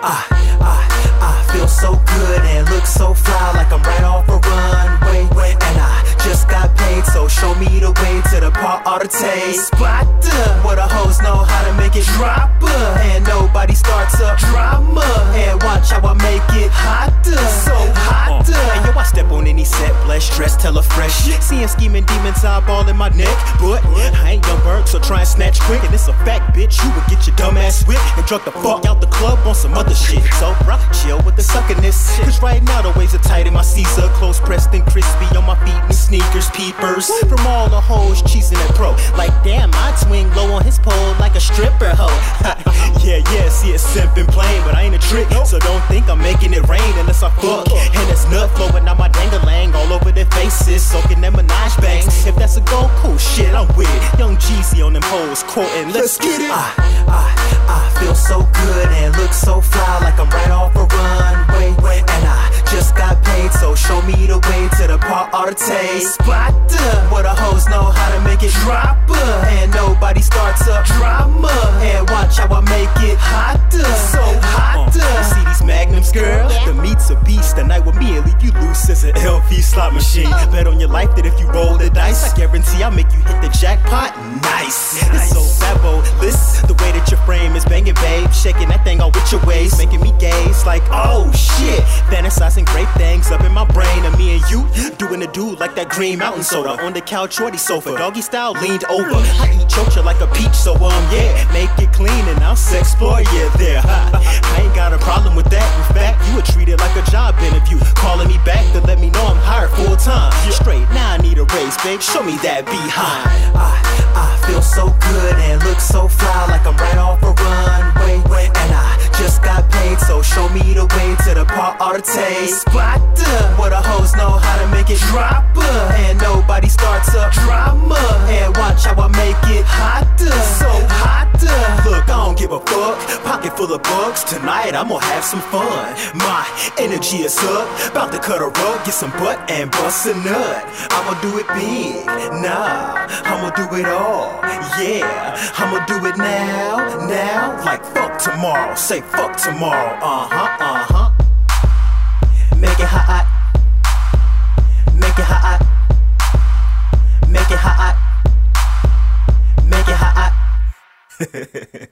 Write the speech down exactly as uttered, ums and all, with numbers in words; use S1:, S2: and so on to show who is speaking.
S1: I, I, I feel so good and look so fly, like I'm right off a runway. And I just got paid, so show me the way to the Port Arte spot, where the hoes know how to make it drop, and nobody starts up drama. And watch how I make it hotter, so hot. And yo, I step on any set, blessed, dressed hella fresh. Seeing scheming demons eyeball in my neck, but I ain't young bird, so try and snatch quick. And it's a fact, bitch, you would get your dumb ass whipped and drug the fuck out the club on some other shit. So, bruh, chill with the suckiness, cause right now the waves are tight in my Caesar, close pressed and crispy on my feet and sneakers, peepers from all the hoes cheesing at pro. Like damn, I swing low on his pole like a stripper hoe. Yeah, yeah, see it's simpin' plain, but I ain't a trick, so don't think I'm making it rain unless I fuck. And it's nut flowing out my dangalang all over their faces, soaking them Minaj bangs. If that's a goal, cool shit, I'm with it. Young Jeezy on them hoes, quoting, let's get it. I, I, I feel so good and look so fly, like I'm right off a runway. And I just got paid, so show me the way to the Port Arte spot, where the hoes know how to make it drop, and nobody starts up drama. And watch how I make it hotter, so hot. You see these magnums, girl? The meat's a beast. The night with me and leave you loose as an L V slot machine. Bet on your life that if you roll the dice, I guarantee I'll make you hit the jackpot. Nice. It's so fabulous the way that your frame is banging, babe. Shaking that thing all with your waist, making me gaze like, oh shit. Fantasizing great things up in my brain, and me and you doing the do like that Green Mountain soda on the couch or the sofa, doggy style leaned over. I eat chocha like a peach, so um yeah, make it clean and I'll explore you there. I ain't got a problem with that. In fact, you would treat it like a job interview, calling me back to let me know I'm hired full time. Straight now I need a raise, babe. Show me that behind. I, I feel so good and look so fly, like I'm right off a runway. And I just got paid, so show me the way to the Port Arte spot, where the hoes know how to make it drop, and nobody starts up drama. And watch how I make it hotter, so hot. Look, I don't give a fuck, pocket full of bucks. Tonight I'm gonna have some fun. My energy is up, about to cut a rug, get some butt and bust a nut. I'ma do it big, nah, I'ma do it all. Yeah, I'ma do it now, now. Like fuck tomorrow, say fuck tomorrow. Uh-huh, uh-huh. Make it hot, make it hot, make it hot, make it hot.